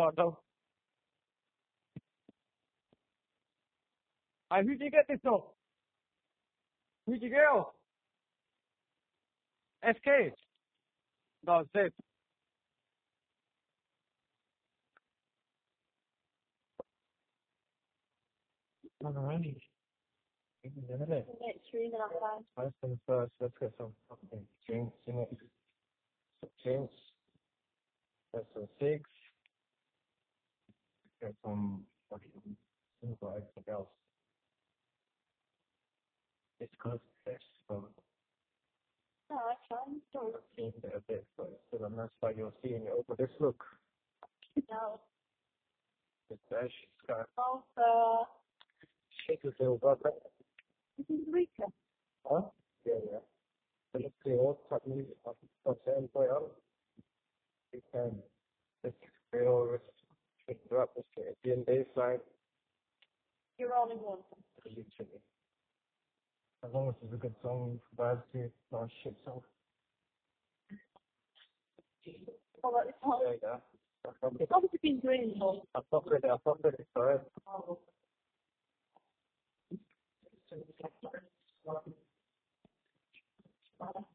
ngọt đâu. Huy chỉ get this though. Huy chỉ get SK. Rồi, save. Alrighty. First things first, let's get some fucking drinks in it. Some drinks. Get some figs. Get some fucking everything else. It's close to fish, so that's fine. Don't clean it a bit, but it's still a mess like you're seeing it over this look. know. It's there, she's got Oh, shake a little bit. this is Rika. Huh? Yeah. But it's the old technique of saying play out. You can just feel it drop the Indian baseline. You're only one. Literally. As long as it's a good song, bad to not a shit song. Well, it's hot. There you go. It's obviously been green, though. I'll fuck with it, sorry. Oh.